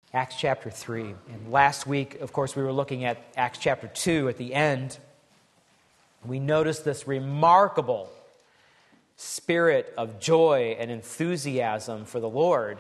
Acts chapter 3. And last week, of course, we were looking at Acts chapter 2 at the end. We noticed this remarkable spirit of joy and enthusiasm for the Lord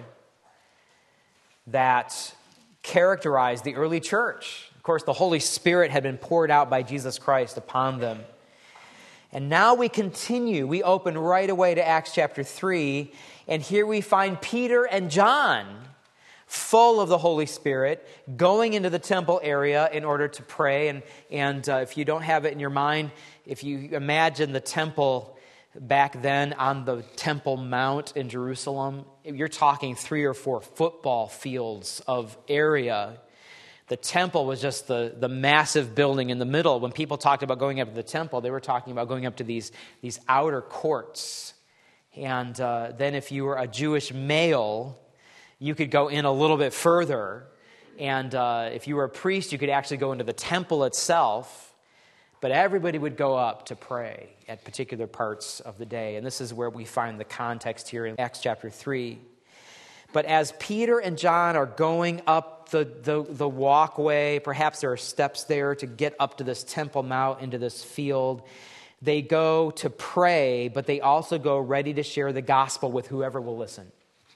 that characterized the early church. Of course, the Holy Spirit had been poured out by Jesus Christ upon them. And now we continue. We open right away to Acts chapter 3, and here we find Peter and John, full of the Holy Spirit, going into the temple area in order to pray. And if you don't have it in your mind, if you imagine the temple back then on the Temple Mount in Jerusalem, you're talking 3 or 4 football fields of area. The temple was just the massive building in the middle. When people talked about going up to the temple, they were talking about going up to these outer courts. And then if you were a Jewish male, you could go in a little bit further. And if you were a priest, you could actually go into the temple itself. But everybody would go up to pray at particular parts of the day. And this is where we find the context here in Acts chapter 3. But as Peter and John are going up the walkway, perhaps there are steps there to get up to this Temple Mount into this field, they go to pray, but they also go ready to share the gospel with whoever will listen.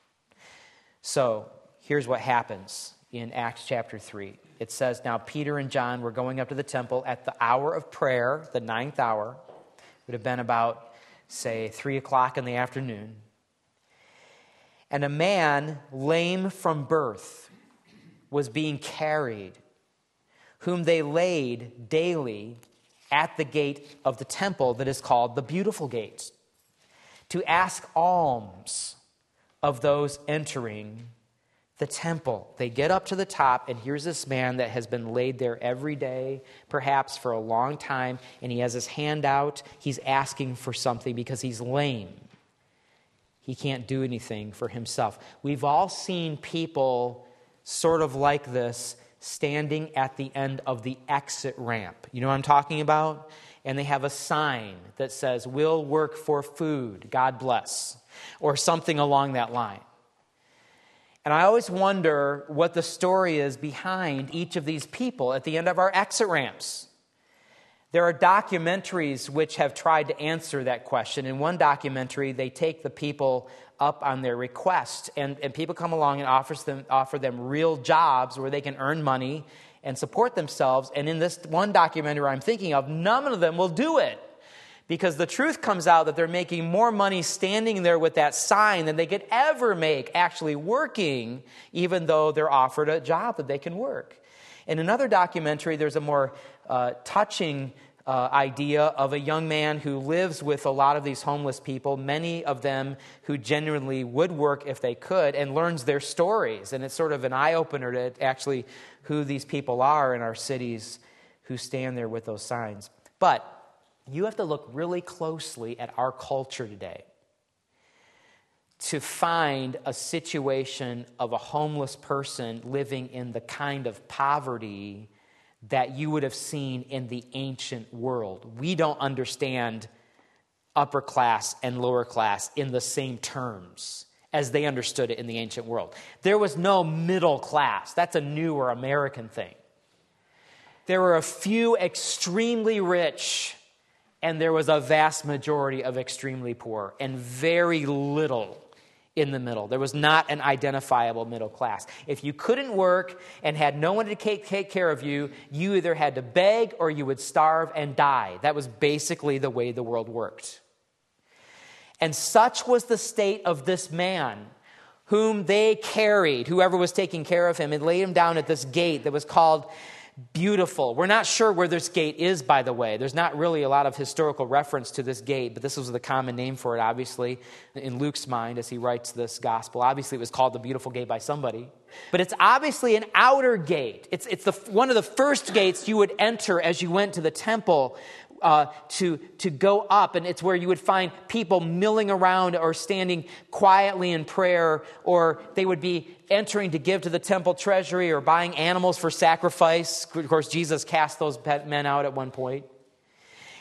So here's what happens in Acts chapter 3. It says, now Peter and John were going up to the temple at the hour of prayer, the 9th hour. It would have been about, say, 3 o'clock in the afternoon. And a man lame from birth was being carried, whom they laid daily at the gate of the temple that is called the Beautiful Gate, to ask alms of those entering the temple. They get up to the top, and here's this man that has been laid there every day, perhaps for a long time, and he has his hand out. He's asking for something because he's lame. He can't do anything for himself. We've all seen people sort of like this standing at the end of the exit ramp. You know what I'm talking about? And they have a sign that says, "We'll work for food, God bless," or something along that line. And I always wonder what the story is behind each of these people at the end of our exit ramps. There are documentaries which have tried to answer that question. In one documentary, they take the people up on their request, and people come along and offer them real jobs where they can earn money and support themselves. And in this one documentary I'm thinking of, none of them will do it, because the truth comes out that they're making more money standing there with that sign than they could ever make actually working, even though they're offered a job that they can work. In another documentary, there's a more touching idea of a young man who lives with a lot of these homeless people, many of them who genuinely would work if they could, and learns their stories. And it's sort of an eye-opener to actually who these people are in our cities who stand there with those signs. But you have to look really closely at our culture today to find a situation of a homeless person living in the kind of poverty that you would have seen in the ancient world. We don't understand upper class and lower class in the same terms as they understood it in the ancient world. There was no middle class. That's a newer American thing. There were a few extremely rich, and there was a vast majority of extremely poor, and very little in the middle. There was not an identifiable middle class. If you couldn't work and had no one to take care of you, you either had to beg or you would starve and die. That was basically the way the world worked. And such was the state of this man, whom they carried, whoever was taking care of him, and laid him down at this gate that was called Beautiful. We're not sure where this gate is, by the way. There's not really a lot of historical reference to this gate, but this was the common name for it, obviously, in Luke's mind as he writes this gospel. Obviously, it was called the Beautiful Gate by somebody. But it's obviously an outer gate. It's one of the first gates you would enter as you went to the temple to go up, and it's where you would find people milling around or standing quietly in prayer, or they would be entering to give to the temple treasury or buying animals for sacrifice. Of course, Jesus cast those men out at one point.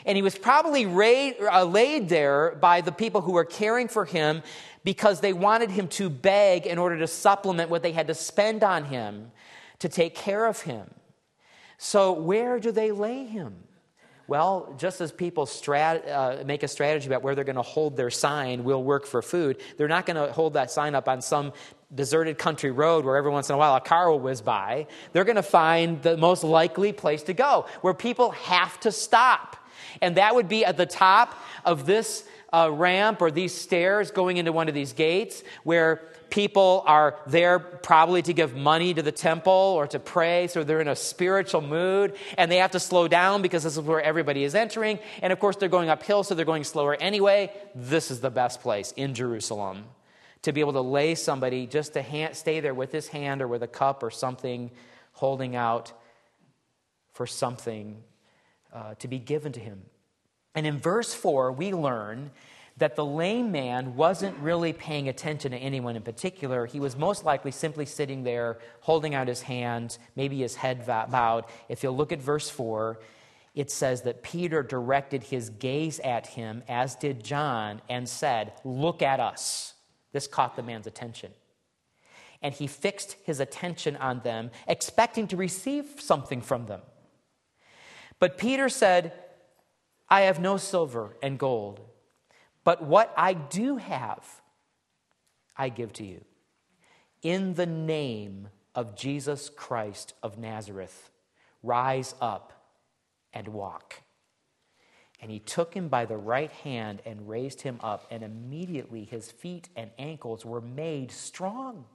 And he was probably laid there by the people who were caring for him because they wanted him to beg in order to supplement what they had to spend on him to take care of him. So where do they lay him? Well, just as people make a strategy about where they're going to hold their sign, "We'll work for food," they're not going to hold that sign up on some deserted country road where every once in a while a car will whiz by. They're going to find the most likely place to go, where people have to stop. And that would be at the top of this ramp or these stairs going into one of these gates, where people are there probably to give money to the temple or to pray, so they're in a spiritual mood, and they have to slow down because this is where everybody is entering. And of course, they're going uphill, so they're going slower anyway. This is the best place in Jerusalem to be able to lay somebody just to stay there with his hand or with a cup or something, holding out for something to be given to him. And in verse 4, we learn that the lame man wasn't really paying attention to anyone in particular. He was most likely simply sitting there, holding out his hands, maybe his head bowed. If you'll look at verse 4, it says that Peter directed his gaze at him, as did John, and said, "Look at us." This caught the man's attention. And he fixed his attention on them, expecting to receive something from them. But Peter said, "I have no silver and gold, but what I do have, I give to you. In the name of Jesus Christ of Nazareth, rise up and walk." And he took him by the right hand and raised him up, and immediately his feet and ankles were made strong.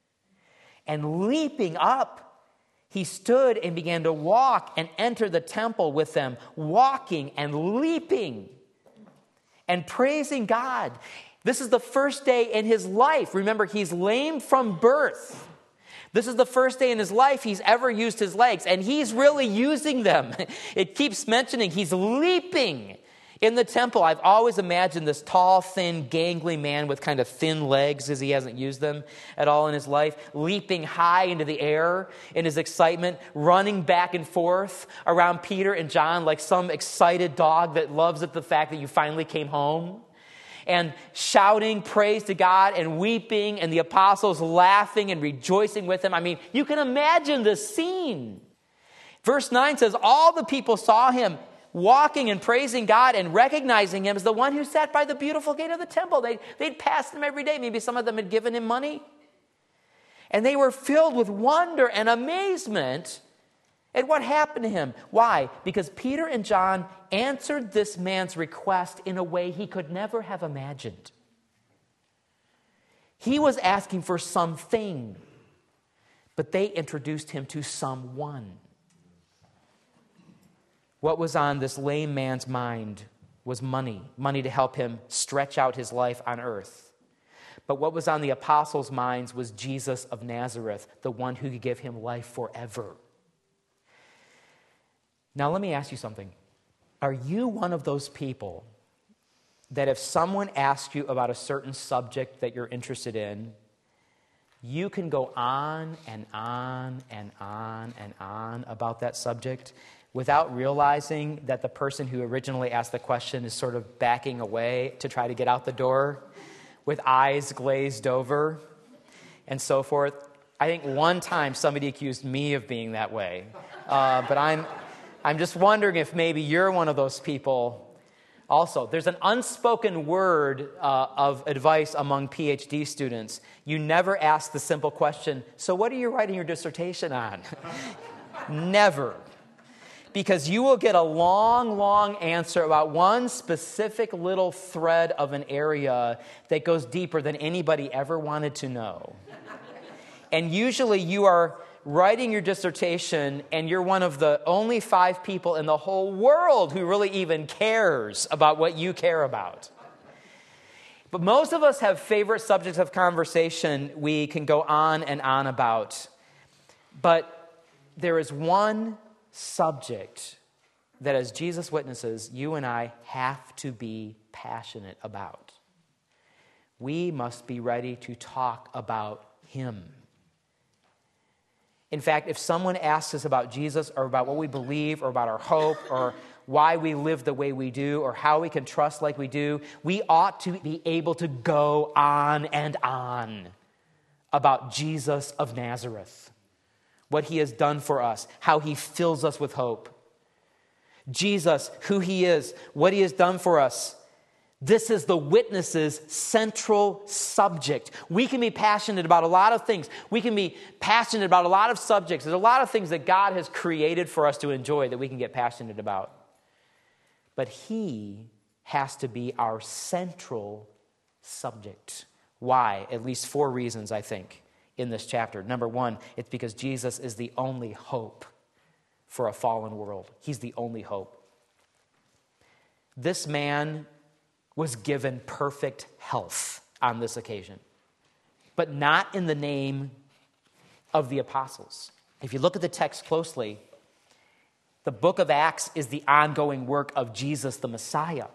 And leaping up, he stood and began to walk and enter the temple with them, walking and leaping and praising God. This is the first day in his life. Remember, he's lame from birth. This is the first day in his life he's ever used his legs, and he's really using them. It keeps mentioning he's leaping in the temple. I've always imagined this tall, thin, gangly man with kind of thin legs, because he hasn't used them at all in his life, leaping high into the air in his excitement, running back and forth around Peter and John like some excited dog that loves the fact that you finally came home, and shouting praise to God and weeping, and the apostles laughing and rejoicing with him. I mean, you can imagine this scene. Verse 9 says, all the people saw him walking and praising God and recognizing him as the one who sat by the beautiful gate of the temple. They'd passed him every day. Maybe some of them had given him money. And they were filled with wonder and amazement at what happened to him. Why? Because Peter and John answered this man's request in a way he could never have imagined. He was asking for something, but they introduced him to someone. What was on this lame man's mind was money to help him stretch out his life on earth. But what was on the apostles' minds was Jesus of Nazareth, the one who could give him life forever. Now, let me ask you something. Are you one of those people that if someone asks you about a certain subject that you're interested in, you can go on and on and on and on about that subject without realizing that the person who originally asked the question is sort of backing away to try to get out the door with eyes glazed over and so forth? I think one time somebody accused me of being that way, but I'm just wondering if maybe you're one of those people also. There's an unspoken word of advice among PhD students. You never ask the simple question, so what are you writing your dissertation on? Never. Because you will get a long, long answer about one specific little thread of an area that goes deeper than anybody ever wanted to know. And usually you are writing your dissertation, and you're one of the only 5 people in the whole world who really even cares about what you care about. But most of us have favorite subjects of conversation we can go on and on about. But there is one subject that, as Jesus witnesses, you and I have to be passionate about. We must be ready to talk about him. In fact, if someone asks us about Jesus or about what we believe or about our hope or why we live the way we do or how we can trust like we do, we ought to be able to go on and on about Jesus of Nazareth, what he has done for us, how he fills us with hope. Jesus, who he is, what he has done for us. This is the witness's central subject. We can be passionate about a lot of things. We can be passionate about a lot of subjects. There's a lot of things that God has created for us to enjoy that we can get passionate about. But he has to be our central subject. Why? At least 4 reasons, I think, in this chapter. Number 1, it's because Jesus is the only hope for a fallen world. He's the only hope. This man was given perfect health on this occasion, but not in the name of the apostles. If you look at the text closely, the book of Acts is the ongoing work of Jesus the Messiah.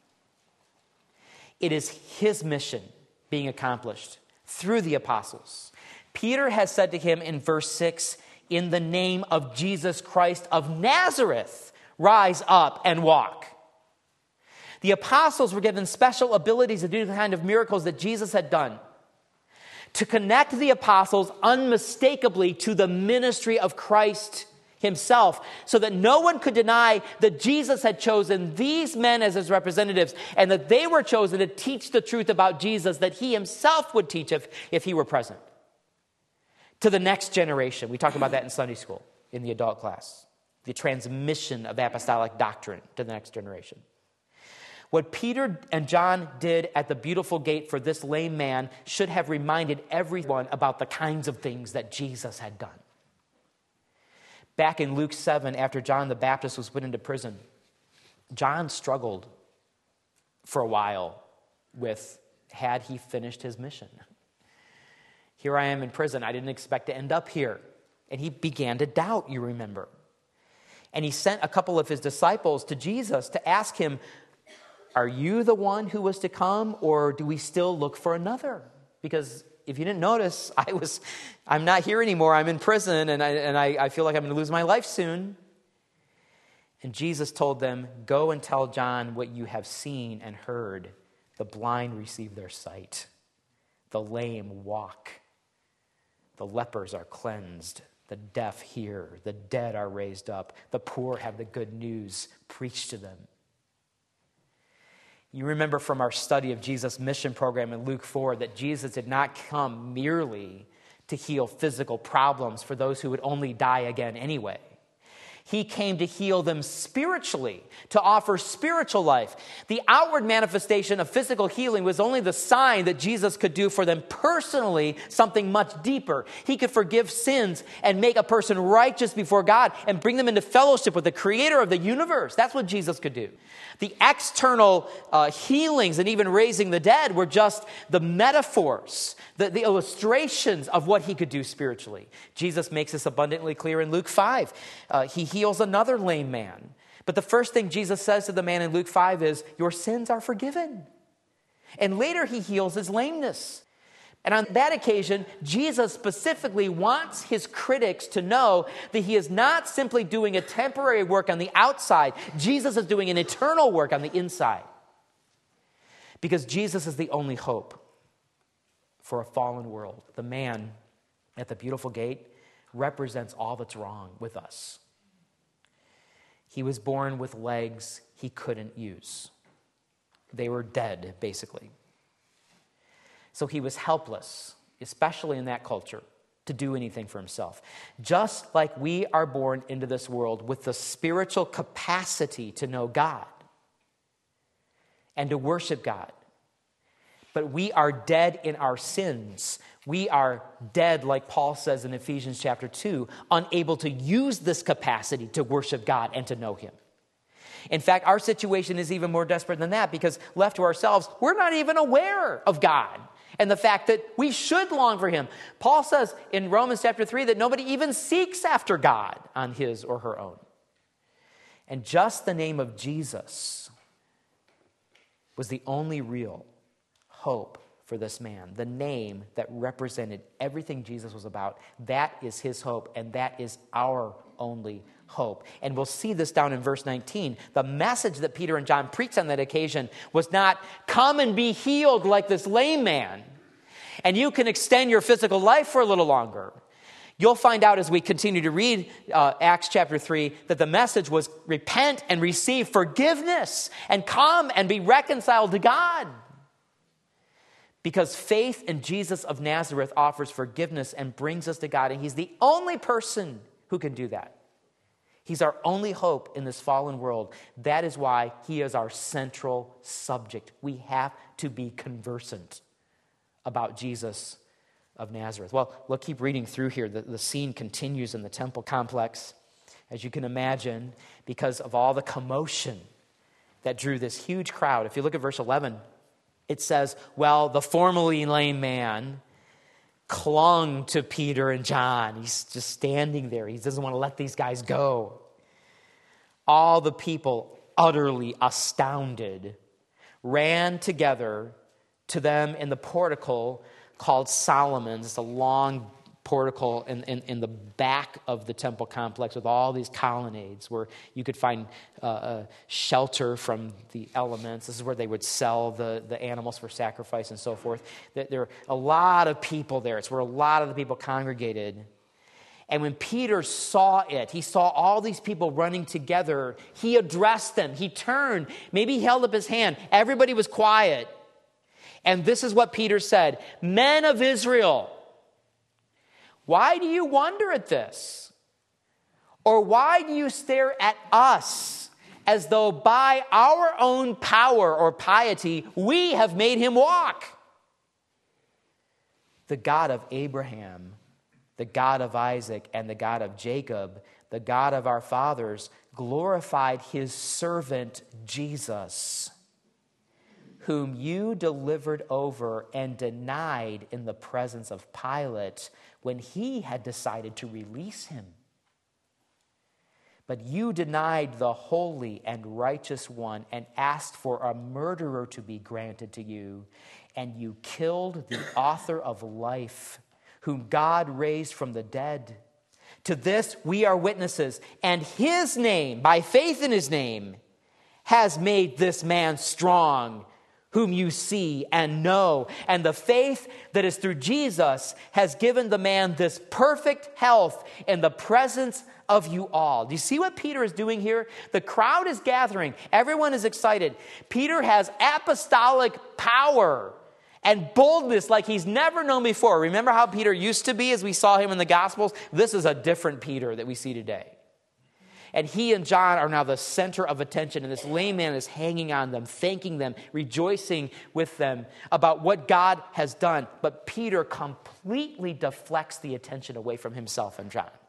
It is his mission being accomplished through the apostles. Peter has said to him in verse 6, in the name of Jesus Christ of Nazareth, rise up and walk. The apostles were given special abilities to do the kind of miracles that Jesus had done, to connect the apostles unmistakably to the ministry of Christ himself, so that no one could deny that Jesus had chosen these men as his representatives, and that they were chosen to teach the truth about Jesus that he himself would teach if he were present. To the next generation. We talked about that in Sunday school, in the adult class. The transmission of apostolic doctrine to the next generation. What Peter and John did at the beautiful gate for this lame man should have reminded everyone about the kinds of things that Jesus had done. Back in Luke 7, after John the Baptist was put into prison, John struggled for a while with, had he finished his mission? Here I am in prison. I didn't expect to end up here. And he began to doubt, you remember. And he sent a couple of his disciples to Jesus to ask him, are you the one who was to come, or do we still look for another? Because if you didn't notice, I'm not here anymore. I'm in prison, and I feel like I'm going to lose my life soon. And Jesus told them, go and tell John what you have seen and heard. The blind receive their sight. The lame walk. The lepers are cleansed. The deaf hear. The dead are raised up. The poor have the good news preached to them. You remember from our study of Jesus' mission program in Luke 4 that Jesus did not come merely to heal physical problems for those who would only die again anyway. He came to heal them spiritually, to offer spiritual life. The outward manifestation of physical healing was only the sign that Jesus could do for them personally something much deeper. He could forgive sins and make a person righteous before God and bring them into fellowship with the creator of the universe. That's what Jesus could do. The external healings and even raising the dead were just the metaphors, the illustrations of what he could do spiritually. Jesus makes this abundantly clear in Luke 5. He heals another lame man. But the first thing Jesus says to the man in Luke 5 is, your sins are forgiven. And later he heals his lameness. And on that occasion, Jesus specifically wants his critics to know that he is not simply doing a temporary work on the outside. Jesus is doing an eternal work on the inside. Because Jesus is the only hope for a fallen world. The man at the beautiful gate represents all that's wrong with us. He was born with legs he couldn't use. They were dead, basically. So he was helpless, especially in that culture, to do anything for himself. Just like we are born into this world with the spiritual capacity to know God and to worship God. But we are dead in our sins. We are dead, like Paul says in Ephesians chapter 2, unable to use this capacity to worship God and to know him. In fact, our situation is even more desperate than that, because left to ourselves, we're not even aware of God and the fact that we should long for him. Paul says in Romans chapter 3 that nobody even seeks after God on his or her own. And just the name of Jesus was the only real hope for this man. The name that represented everything Jesus was about. That is his hope, and that is our only hope. And we'll see this down in verse 19. The message that Peter and John preached on that occasion was not, come and be healed like this lame man, and you can extend your physical life for a little longer. You'll find out as we continue to read Acts chapter 3 that the message was repent and receive forgiveness and come and be reconciled to God. Because faith in Jesus of Nazareth offers forgiveness and brings us to God. And he's the only person who can do that. He's our only hope in this fallen world. That is why he is our central subject. We have to be conversant about Jesus of Nazareth. Well, we'll keep reading through here. The scene continues in the temple complex, as you can imagine, because of all the commotion that drew this huge crowd. If you look at verse 11, it says, well, the formerly lame man clung to Peter and John. He's just standing there. He doesn't want to let these guys go. All the people, utterly astounded, ran together to them in the portico called Solomon's. It's a long portico in the back of the temple complex with all these colonnades where you could find shelter from the elements. This is where they would sell the animals for sacrifice and so forth. There are a lot of people there. It's where a lot of the people congregated. And when Peter saw it, he saw all these people running together. He addressed them. He turned. Maybe he held up his hand. Everybody was quiet. And this is what Peter said, men of Israel, why do you wonder at this? Or why do you stare at us as though by our own power or piety we have made him walk? The God of Abraham, the God of Isaac, and the God of Jacob, the God of our fathers, glorified his servant Jesus, whom you delivered over and denied in the presence of Pilate when he had decided to release him. But you denied the holy and righteous one and asked for a murderer to be granted to you, and you killed the author of life, whom God raised from the dead. To this we are witnesses, and his name, by faith in his name, has made this man strong, whom you see and know. And the faith that is through Jesus has given the man this perfect health in the presence of you all. Do you see what Peter is doing here? The crowd is gathering. Everyone is excited. Peter has apostolic power and boldness like he's never known before. Remember how Peter used to be as we saw him in the Gospels? This is a different Peter that we see today. And he and John are now the center of attention, and this lame man is hanging on them, thanking them, rejoicing with them about what God has done. But Peter completely deflects the attention away from himself and John.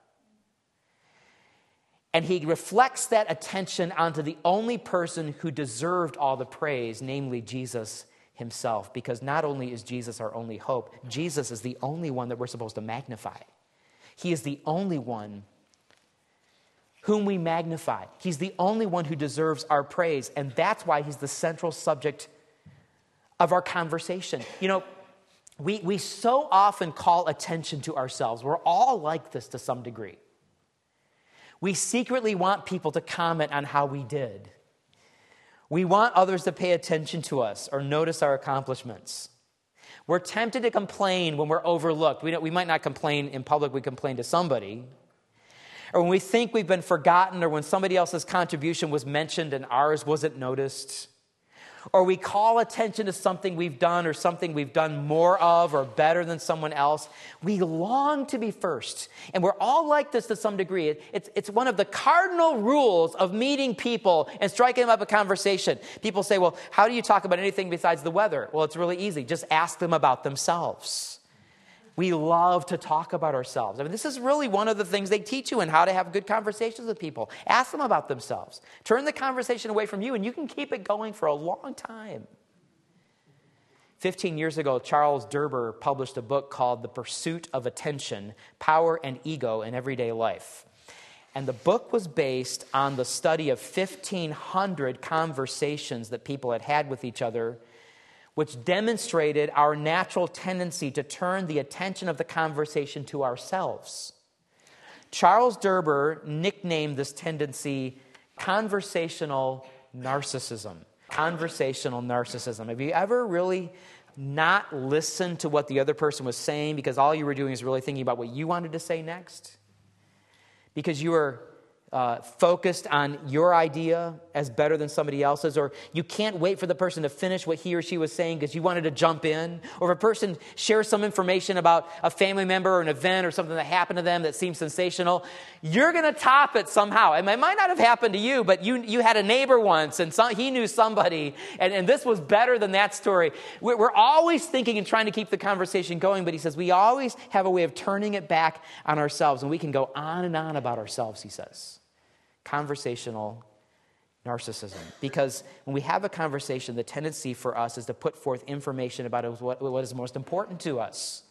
And he reflects that attention onto the only person who deserved all the praise, namely Jesus himself. Because not only is Jesus our only hope, Jesus is the only one that we're supposed to magnify. He is the only one whom we magnify. He's the only one who deserves our praise. And that's why he's the central subject of our conversation. You know, we so often call attention to ourselves. We're all like this to some degree. We secretly want people to comment on how we did. We want others to pay attention to us or notice our accomplishments. We're tempted to complain when we're overlooked. We might not complain in public, we complain to somebody. Or when we think we've been forgotten, or when somebody else's contribution was mentioned and ours wasn't noticed. Or we call attention to something we've done or something we've done more of or better than someone else. We long to be first. And we're all like this to some degree. It's one of the cardinal rules of meeting people and striking up a conversation. People say, well, how do you talk about anything besides the weather? Well, it's really easy. Just ask them about themselves. We love to talk about ourselves. I mean, this is really one of the things they teach you in how to have good conversations with people. Ask them about themselves. Turn the conversation away from you, and you can keep it going for a long time. 15 years ago, Charles Derber published a book called The Pursuit of Attention, Power and Ego in Everyday Life. And the book was based on the study of 1,500 conversations that people had had with each other, which demonstrated our natural tendency to turn the attention of the conversation to ourselves. Charles Derber nicknamed this tendency conversational narcissism. Conversational narcissism. Have you ever really not listened to what the other person was saying because all you were doing is really thinking about what you wanted to say next? Because you were focused on your idea as better than somebody else's, or you can't wait for the person to finish what he or she was saying because you wanted to jump in, or if a person shares some information about a family member or an event or something that happened to them that seems sensational, you're going to top it somehow. And it might not have happened to you, but you had a neighbor once and he knew somebody, and this was better than that story. We're always thinking and trying to keep the conversation going, but he says we always have a way of turning it back on ourselves, and we can go on and on about ourselves, he says. Conversational narcissism. Because when we have a conversation, the tendency for us is to put forth information about what is most important to us.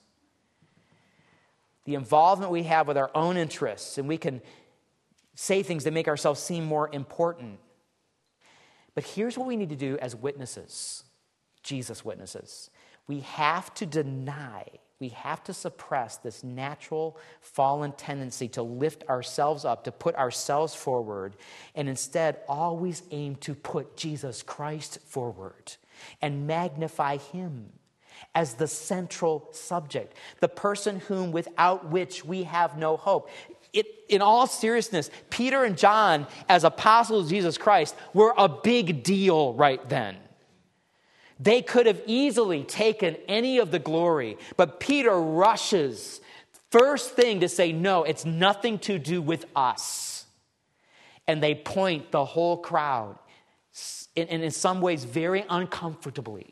The involvement we have with our own interests, and we can say things that make ourselves seem more important. But here's what we need to do as witnesses, Jesus witnesses. We have to deny, we have to suppress this natural fallen tendency to lift ourselves up, to put ourselves forward, and instead always aim to put Jesus Christ forward and magnify him as the central subject, the person without which we have no hope. In all seriousness, Peter and John, as apostles of Jesus Christ, were a big deal right then. They could have easily taken any of the glory, but Peter rushes first thing to say, no, it's nothing to do with us. And they point the whole crowd, and in some ways very uncomfortably,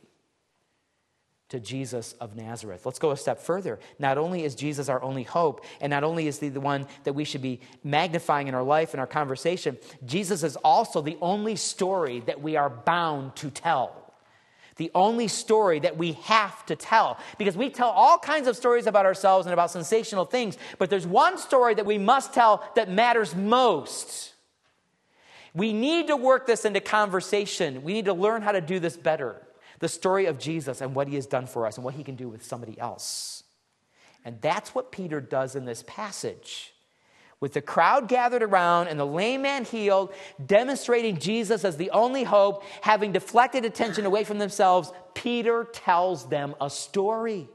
to Jesus of Nazareth. Let's go a step further. Not only is Jesus our only hope, and not only is he the one that we should be magnifying in our life and our conversation, Jesus is also the only story that we are bound to tell. The only story that we have to tell. Because we tell all kinds of stories about ourselves and about sensational things, but there's one story that we must tell that matters most. We need to work this into conversation. We need to learn how to do this better. The story of Jesus and what he has done for us and what he can do with somebody else. And that's what Peter does in this passage. With the crowd gathered around and the lame man healed, demonstrating Jesus as the only hope, having deflected attention away from themselves, Peter tells them a story.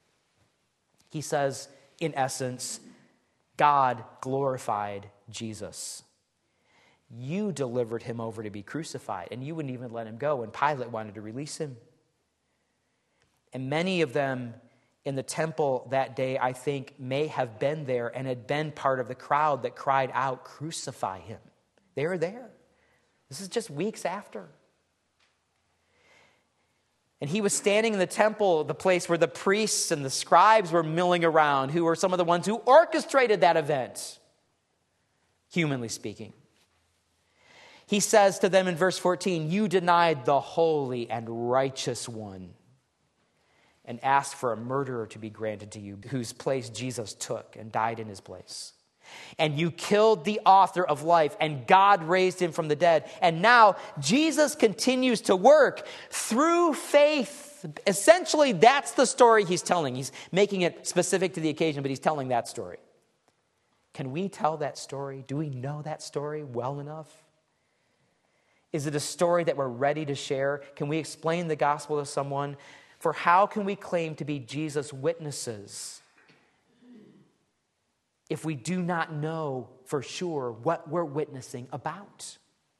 He says, in essence, God glorified Jesus. You delivered him over to be crucified, and you wouldn't even let him go when Pilate wanted to release him. And many of them in the temple that day, I think, may have been there and had been part of the crowd that cried out, crucify him. They were there. This is just weeks after. And he was standing in the temple, the place where the priests and the scribes were milling around, who were some of the ones who orchestrated that event, humanly speaking. He says to them in verse 14, you denied the holy and righteous one and asked for a murderer to be granted to you, whose place Jesus took and died in his place. And you killed the author of life, and God raised him from the dead. And now Jesus continues to work through faith. Essentially, that's the story he's telling. He's making it specific to the occasion, but he's telling that story. Can we tell that story? Do we know that story well enough? Is it a story that we're ready to share? Can we explain the gospel to someone? For how can we claim to be Jesus' witnesses if we do not know for sure what we're witnessing about?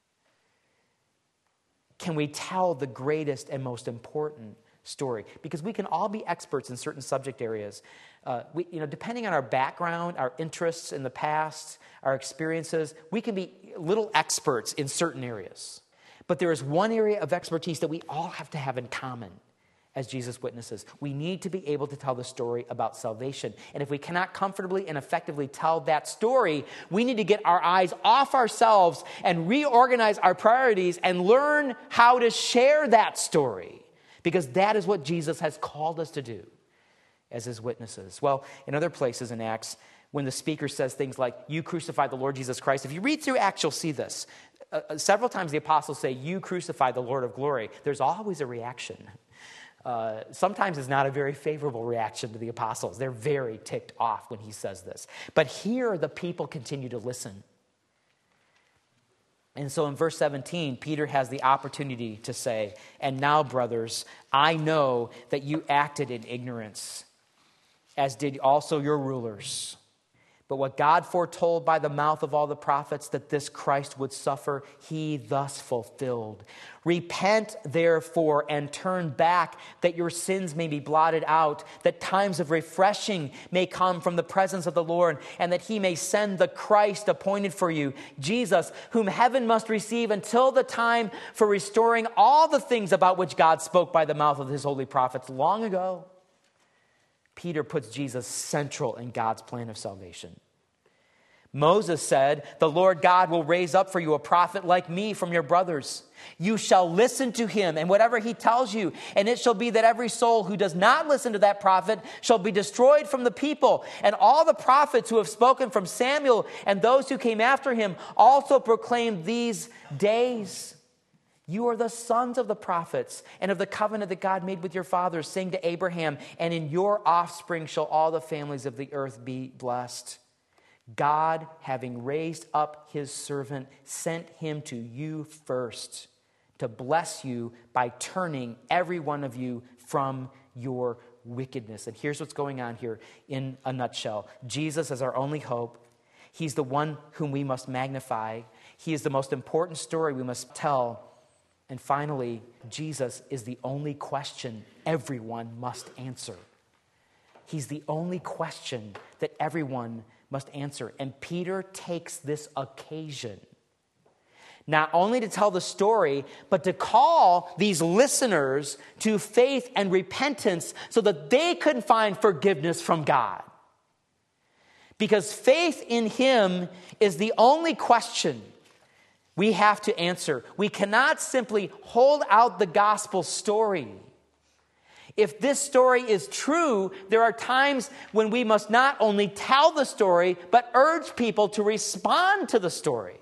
Can we tell the greatest and most important story? Because we can all be experts in certain subject areas. Depending on our background, our interests in the past, our experiences, we can be little experts in certain areas. But there is one area of expertise that we all have to have in common as Jesus witnesses. We need to be able to tell the story about salvation. And if we cannot comfortably and effectively tell that story, we need to get our eyes off ourselves and reorganize our priorities and learn how to share that story. Because that is what Jesus has called us to do as his witnesses. Well, in other places in Acts, when the speaker says things like, you crucified the Lord Jesus Christ, if you read through Acts, you'll see this. Several times the apostles say, you crucified the Lord of glory. There's always a reaction. sometimes is not a very favorable reaction to the apostles. They're very ticked off when he says this. But here the people continue to listen. And so in verse 17, Peter has the opportunity to say, "And now, brothers, I know that you acted in ignorance, as did also your rulers. But what God foretold by the mouth of all the prophets that this Christ would suffer, he thus fulfilled. Repent, therefore, and turn back, that your sins may be blotted out, that times of refreshing may come from the presence of the Lord, and that he may send the Christ appointed for you, Jesus, whom heaven must receive until the time for restoring all the things about which God spoke by the mouth of his holy prophets long ago." Peter puts Jesus central in God's plan of salvation. Moses said, "The Lord God will raise up for you a prophet like me from your brothers. You shall listen to him and whatever he tells you. And it shall be that every soul who does not listen to that prophet shall be destroyed from the people. And all the prophets who have spoken from Samuel and those who came after him also proclaimed these days. You are the sons of the prophets and of the covenant that God made with your fathers, saying to Abraham, and in your offspring shall all the families of the earth be blessed. God, having raised up his servant, sent him to you first to bless you by turning every one of you from your wickedness." And here's what's going on here in a nutshell. Jesus is our only hope. He's the one whom we must magnify. He is the most important story we must tell. And finally, Jesus is the only question everyone must answer. He's the only question that everyone must answer. And Peter takes this occasion not only to tell the story, but to call these listeners to faith and repentance so that they could find forgiveness from God. Because faith in him is the only question we have to answer. We cannot simply hold out the gospel story. If this story is true, there are times when we must not only tell the story, but urge people to respond to the story.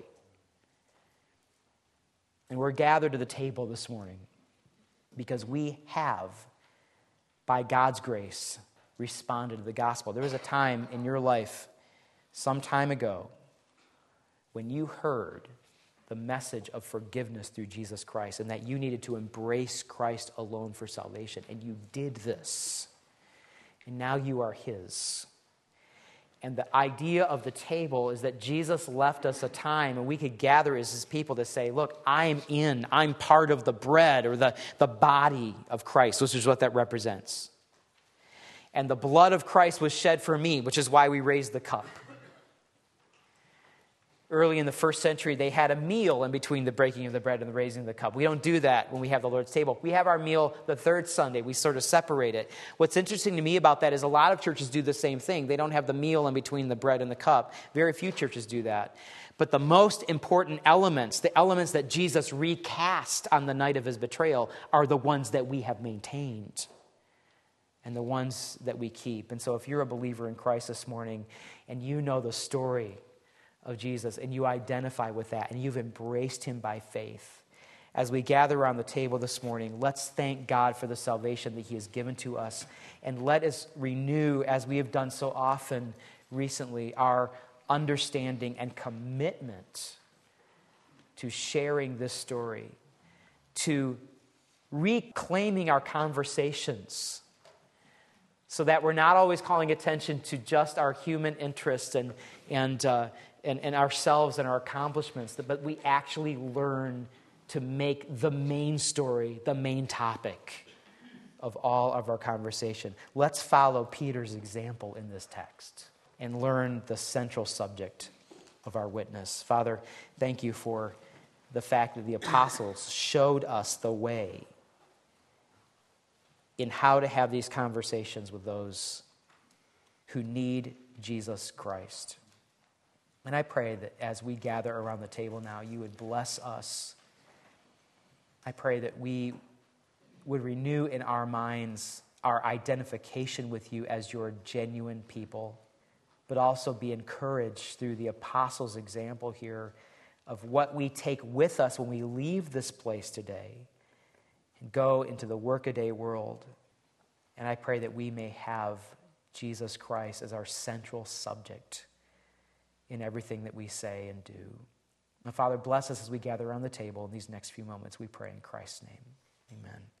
And we're gathered to the table this morning because we have, by God's grace, responded to the gospel. There was a time in your life, some time ago, when you heard the message of forgiveness through Jesus Christ and that you needed to embrace Christ alone for salvation. And you did this. And now you are his. And the idea of the table is that Jesus left us a time and we could gather as his people to say, look, I'm part of the bread or the body of Christ, which is what that represents. And the blood of Christ was shed for me, which is why we raised the cup. Early in the first century, they had a meal in between the breaking of the bread and the raising of the cup. We don't do that when we have the Lord's table. We have our meal the third Sunday. We sort of separate it. What's interesting to me about that is a lot of churches do the same thing. They don't have the meal in between the bread and the cup. Very few churches do that. But the most important elements, the elements that Jesus recast on the night of his betrayal, are the ones that we have maintained and the ones that we keep. And so if you're a believer in Christ this morning and you know the story of Jesus, and you identify with that, and you've embraced him by faith. As we gather around the table this morning, let's thank God for the salvation that he has given to us, and let us renew, as we have done so often recently, our understanding and commitment to sharing this story, to reclaiming our conversations, so that we're not always calling attention to just our human interests and ourselves and our accomplishments, but we actually learn to make the main story, the main topic of all of our conversation. Let's follow Peter's example in this text and learn the central subject of our witness. Father, thank you for the fact that the apostles showed us the way in how to have these conversations with those who need Jesus Christ. And I pray that as we gather around the table now, you would bless us. I pray that we would renew in our minds our identification with you as your genuine people, but also be encouraged through the apostles' example here of what we take with us when we leave this place today. go into the workaday world. And I pray that we may have Jesus Christ as our central subject in everything that we say and do. And Father, bless us as we gather around the table in these next few moments. We pray in Christ's name. Amen.